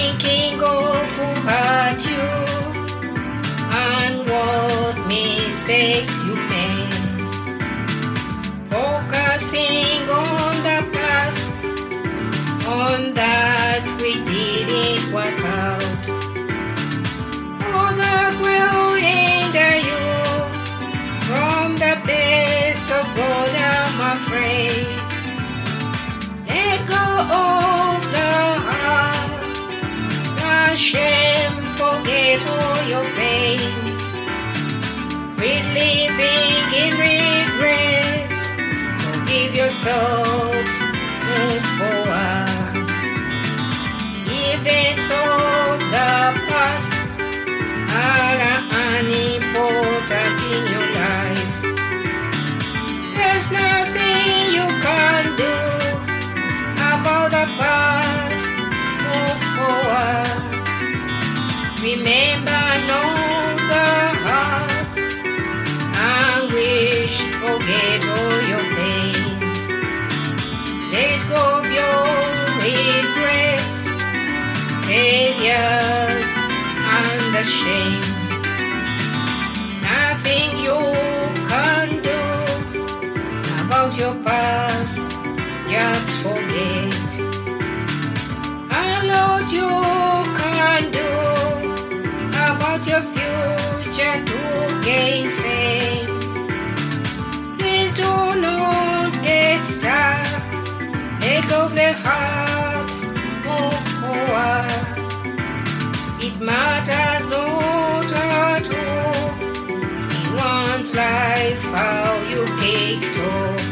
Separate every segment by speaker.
Speaker 1: thinking of who hurt you and what mistakes you made, focusing on the past, on that we didn't work out, all that will hinder you from the best of God, I'm afraid. Let go of the heart, the shame, forget all your pains. Quit living in regrets, forgive yourself, move forward. Events of the past are unimportant in your life. There's nothing you can do about the past, move forward. Remember, know the heart, anguish, forget all your pains. Let go of your regrets, failures, and the shame. Nothing you can do about your past, just forget. A lot you can do about your future to gain fame. Please do not get stuck. Let go of the hearts, move forward. It matters not at all in one's life how you kicked off.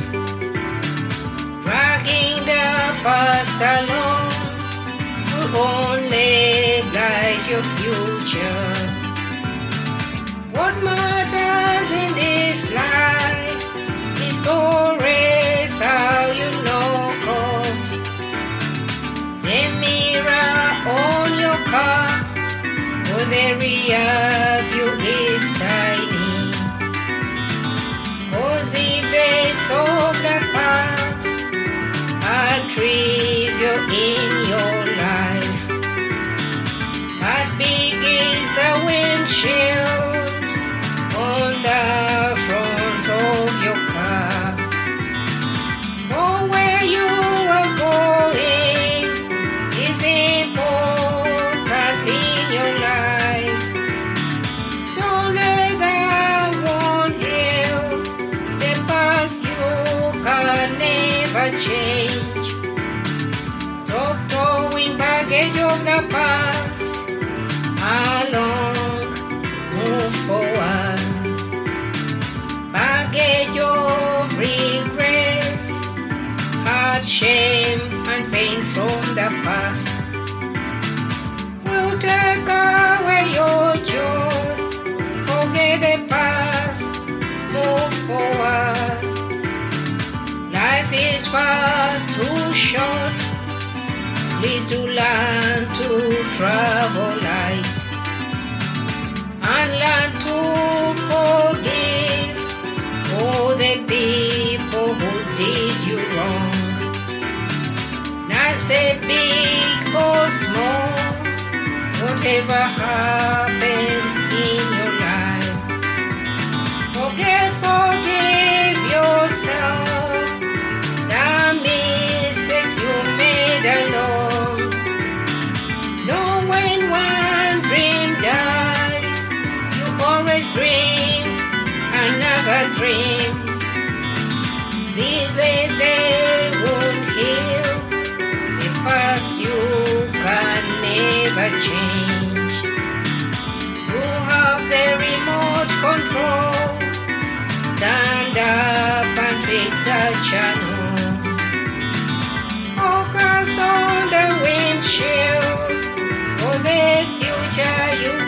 Speaker 1: Dragging the past along will only blight your future. What matters in this life is always how you knock off. The mirror on your car or the rear view is tiny. Cause events of the past are trivial in your life. But big is the windshield on the front of your car. For where you are going is important in your life. So let that one heal the past you can never change. Stop throwing baggage of the past along, move forward. Baggage of regrets, hard shame and pain from the past will take away your joy. Forget the past, move forward. Life is far too short. Please do learn to travel light and learn to forgive all the people who did you wrong. Not say big or small, whatever happens in your life. Forgive yourself the mistakes you made alone. Know when one dream dies, you always dream another dream. These they won't heal the past you can never change. You have the remote control. Stand up and take the channel. Focus on the windshield for the future you